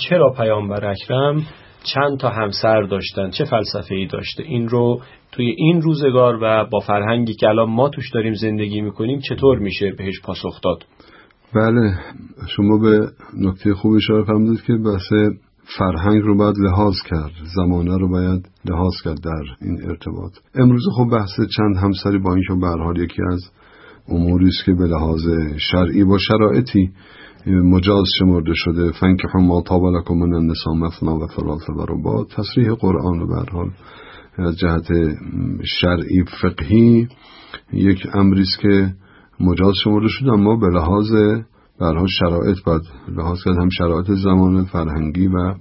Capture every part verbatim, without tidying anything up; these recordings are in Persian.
چرا پیامبر اکرم چند تا همسر داشتن، چه فلسفه‌ای داشته، این رو توی این روزگار و با فرهنگی که الان ما توش داریم زندگی میکنیم چطور میشه بهش پاسخ داد؟ بله، شما به نکته خوب اشاره فرمودید که بحث فرهنگ رو باید لحاظ کرد، زمانه رو باید لحاظ کرد در این ارتباط. امروز خب بحث چند همسری با اینکه به هر حال یکی از اموری است که به لحاظ شرعی با شرایطی مجاز شمرده شده، فانکحوا ما طاب لکم من النساء مثنی و ثلاث و رباع، تصریح قرآن و به هر حال از جهت شرعی فقهی یک امری است که مجاز شمرده شده، اما به لحاظ به هر حال شرایط باید لحاظ کرد، هم شرایط زمان فرهنگی و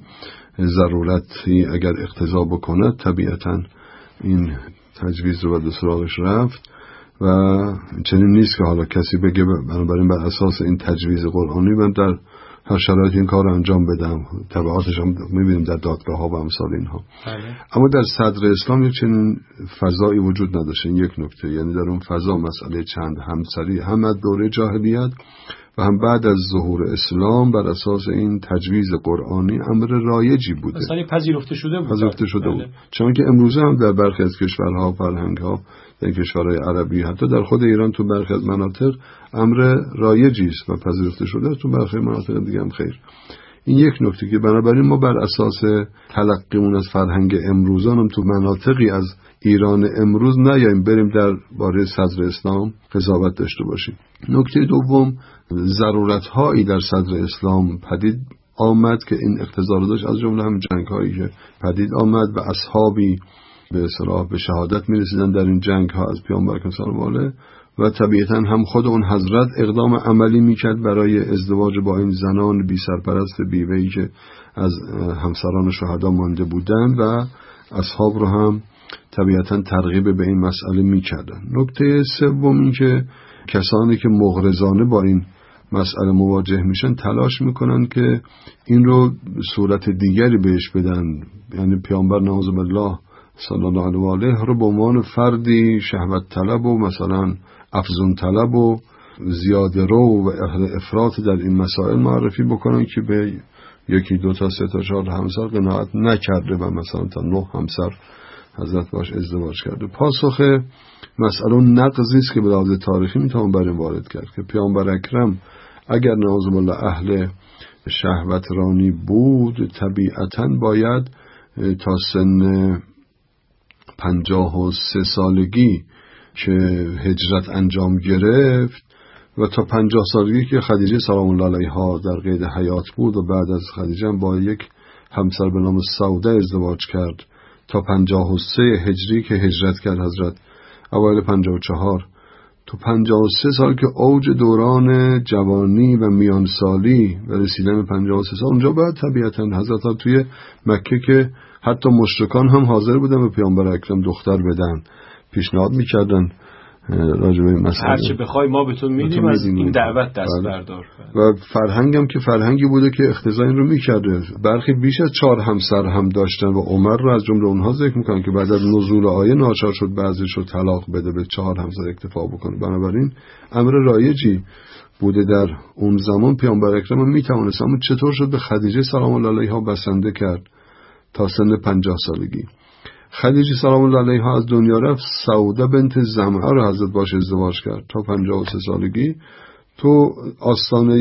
ضرورتی اگر اقتضا بکنه طبیعتا این تجویز رو به سراغش رفت و چنین نیست که حالا کسی بگه بنابراین بر اساس این تجویز قرآنی من در هر شرایط این کار رو انجام بدم. تبعاتش هم میبینیم در دادگاه ها و امثال اینها. اما در صدر اسلام یک چنین فضایی وجود نداشت. این یک نکته، یعنی در اون فضا مسئله چند همسری هم از دوره جاهلیت و هم بعد از ظهور اسلام بر اساس این تجویز قرآنی امر رایجی بوده، مثلا پذیرفته شده بود پذیرفته شده بود. چون که امروزه هم در برخی از کشورها و فرهنگ‌ها، در کشورهای عربی، حتی در خود ایران تو برخی از مناطق امر رایجی است و پذیرفته شده، تو برخی مناطق دیگه هم خیر. این یک نکته که بنابراین ما بر اساس تلقیمون از فرهنگ امروزان هم تو مناطقی از ایران امروز نیاییم بریم در باره صدر اسلام قضاوت داشته باشیم. نکته دوم، ضرورت‌هایی در صدر اسلام پدید آمد که این اقتضا رو داشت، از جمله هم جنگ‌هایی که پدید آمد و اصحابی به اصطلاح به شهادت می‌رسیدن در این جنگ‌ها از پیامبر صلی الله علیه و طبیعتاً هم خود اون حضرت اقدام عملی می‌کرد برای ازدواج با این زنان بی سرپرست بیوه‌ای که از همسران شهدا مانده بودند و اصحاب رو هم طبیعتاً ترغیب به این مسئله می‌کردن. نکته سوم این که کسانی که مغرضانه با این مسئله مواجه میشن تلاش میکنن که این رو صورت دیگری بهش بدن، یعنی پیامبر نعوذ بالله صلی الله علیه و آله رو به عنوان فردی شهوت طلب و مثلا افزون طلب و زیاده رو و اهل افراط در این مسائل معرفی بکنن که به یکی دو تا سه تا چهار همسر قناعت نکرده و مثلا تا نه همسر حضرت باش ازدواج کرده. پاسخ مسئله نقضی است که به لحاظ تاریخی میتوان بر این وارد کرد که پیامبر اکرم اگر نعوذ بالله اهل شهوت رانی بود طبیعتاً باید تا سن پنجاه و سه سالگی که هجرت انجام گرفت و تا پنجاه سالگی که خدیجه سلام الله علیها در قید حیات بود و بعد از خدیجه هم با یک همسر به نام سوده ازدواج کرد تا پنجاه و سه هجری که هجرت کرد حضرت اوایل پنجاه و چهار، تو پنجاه و سه سال که اوج دوران جوانی و میانسالی و رسیدن پنجاه و سه سال، اونجا باید طبیعتاً حضرت ها توی مکه که حتی مشرکان هم حاضر بودن به پیامبر اکرم دختر بدن، پیشنهاد میکردن راجع به این مسئله هر چه بخوای ما به تو میدیم، از این دعوت دست بردار. و فرهنگم که فرهنگی بوده که اقتضا این رو میکرده. برخی بیش از چهار همسر هم داشتن و عمر رو از جمله اونها ذکر میکنن که بعد از نزول آیه ناچار شد بعضیش رو طلاق بده، به چهار همسر اکتفا بکنه. بنابراین امر رایجی بوده در اون زمان. پیامبر اکرم میتوانست، اما چطور شد به خدیجه سلام الله علیها بسنده کرد تا سن پنجاه سالگی؟ خدیجه سلام الله علیها از دنیا رفت، سوده بنت زمعه رو حضرت باش ازدواج کرد تا پنجاه و سه سالگی. تو آستانه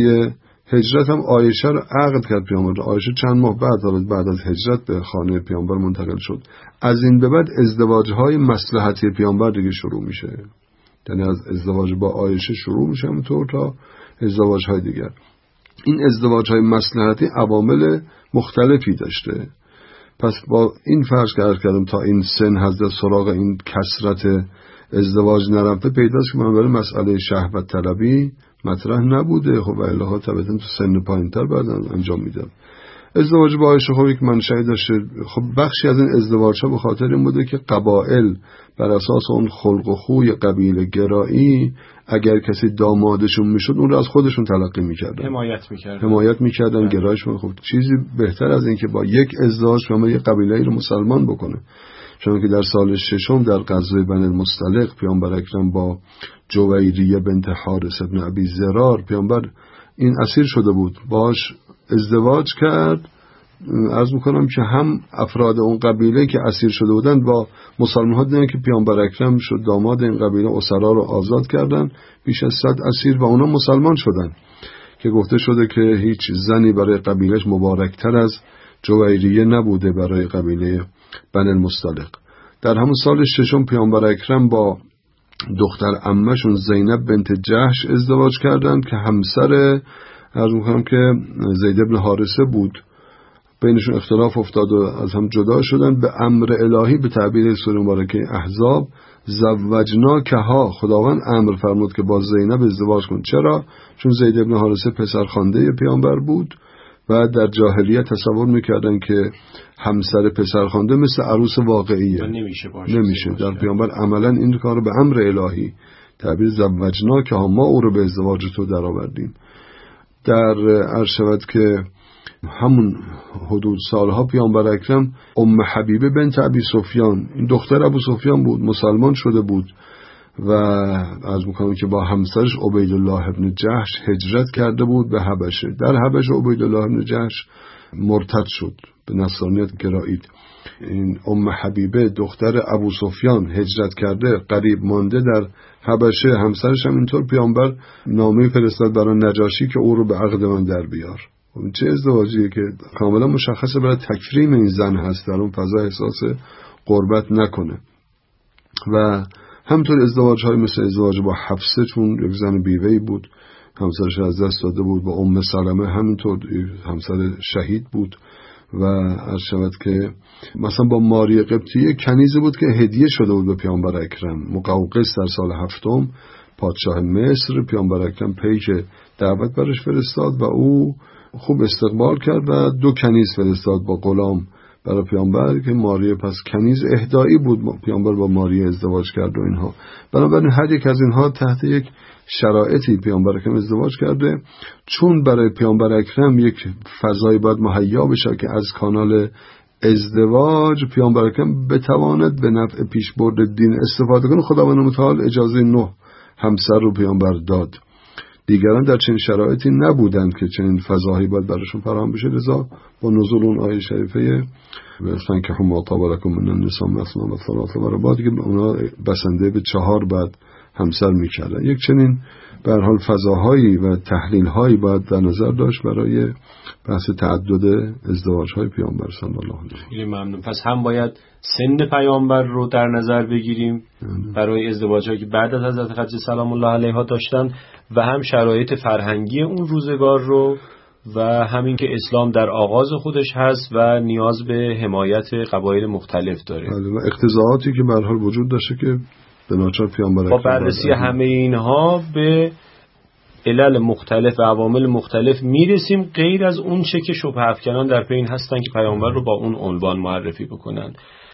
هجرت هم عایشه رو عقد کرد پیامبر. عایشه چند ماه بعد بعد از هجرت به خانه پیامبر منتقل شد. از این به بعد ازدواج‌های مصلحتی پیامبر دیگه شروع میشه، یعنی از ازدواج با عایشه شروع میشه همونطور تا ازدواج‌های دیگر. این ازدواج‌های مصلحتی عوامل مختلفی داشته. پس با این فرض کردم تا این سن حضرت سراغ این کثرت ازدواج نرفته، پیداست که من برای مسئله شهوت طلبی مطرح نبوده. خب والله طبعا تو سن پایین‌تر بعد انجام میدم. ازدواج با عایشه خب یک منشأ داشته. خب بخشی از این ازدواج‌ها به خاطر این بوده که قبایل بر اساس اون خلق و خوی قبیله گرایی اگر کسی دامادشون میشد اون رو از خودشون تلقی میکردن، حمایت میکردن حمایت میکردن گرایشون. خب چیزی بهتر از این که با یک ازدواج شما یک قبیله‌ای رو مسلمان بکنه. چون که در سال ششم در غزوه بنی المصطلق پیامبر اکرم با جویریه بنت حارث ابن ابی ضرار، پیامبر این اسیر شده بود، باش ازدواج کرد عرض میکنم که هم افراد اون قبیله که اسیر شده بودن با مسلمان ها دیدن که پیامبر اکرم شد داماد این قبیله، اسرا رو آزاد کردن، بیش از صد اسیر، و اونا مسلمان شدن که گفته شده که هیچ زنی برای قبیلش مبارکتر از جویریه نبوده برای قبیله بنی المصطلق. در همون سال ششم پیامبر اکرم با دختر عمه‌شون زینب بنت جحش ازدواج کردند که همسر عرض می‌کنم که زید بن حارثه بود. بینشون اختلاف افتاد و از هم جدا شدن. به امر الهی به تعبیر سوره مبارکه احزاب زوجناکها، خداوند امر فرمود که با زینب ازدواج کن. چرا؟ چون زید بن حارثه پسرخوانده پیامبر بود و در جاهلیت تصور میکردن که همسر پسرخوانده مثل عروس واقعیه، نمیشه باشه نمیشه. در پیامبر عملا این کار به امر الهی تعبیر زوجناکها، ما او رو به ازدواج تو در آوردیم. در عرض شود که همون حدود سالها پیامبر اکرم ام حبیبه بنت ابی سفیان، این دختر ابو سفیان بود، مسلمان شده بود و از میکنم که با همسرش عبیدالله ابن جحش هجرت کرده بود به حبشه. در حبشه عبیدالله ابن جحش مرتد شد، به نصرانیت گرایید. این ام حبیبه دختر ابو سفیان هجرت کرده، قریب مانده در حبشه. همسرش هم اینطور پیامبر نامه فرستاد برای نجاشی که او رو به عقد من در بیار. چه ازدواجیه که کاملا مشخصه برای تکریم این زن هست، در اون فضا احساس قربت نکنه. و همطور ازدواج های مثل ازدواج با حفصه، چون یک زن بیوه‌ای بود، همسرش از دست داده بود. با ام سلمه همینطور، همسر شهید بود. و عرض شود که مثلا با ماری قبطیه کنیزه بود که هدیه شده بود به پیامبر اکرم. مقوقس در سال هفتم پادشاه مصر پیامبر اکرم پیک دعوت برش فرستاد و او خوب استقبال کرد و دو کنیز فرستاد با غلام برای پیامبر که ماریه، پس کنیز اهدایی بود. پیامبر با ماریه ازدواج کرد و اینها. بنابراین هر یک از اینها تحت یک شرایطی پیامبر اکرم ازدواج کرده، چون برای پیامبر اکرم یک فضایی باید مهیا بشه که از کانال ازدواج پیامبر اکرم بتواند به نفع پیشبرد دین استفاده کنه. خداوند متعال اجازه نه همسر رو پیامبر داد. دیگران در چنین شرایطی نبودند که چنین فضاهایی باید براشون فراهم بشه. لذا با نزول اون آیه شریفه مثلا که هم طاب لکم من النساء مثنی و ثلاث و رباع، دیگه اونا بسنده به چهار بعد همسر میکردن. یک چنین به هر حال فضاهایی و تحلیل‌هایی باید در نظر داشت برای بحث تعدد ازدواج‌های پیامبر صلی الله علیه و آله. خیلی ممنون. پس هم باید سن پیامبر رو در نظر بگیریم برای ازدواج‌هایی که بعد از حضرت خدیجه سلام الله علیها داشتن و هم شرایط فرهنگی اون روزگار رو و همین که اسلام در آغاز خودش هست و نیاز به حمایت قبایل مختلف داره و اقتضاعاتی که به هر حال وجود داشته که به ناچار پیامبر با بررسی همه اینها به علل مختلف و عوامل مختلف میرسیم، غیر از اون چه که شبهه افکنان در پی هستن که پیامبر رو با اون عنوان معرفی بکنن.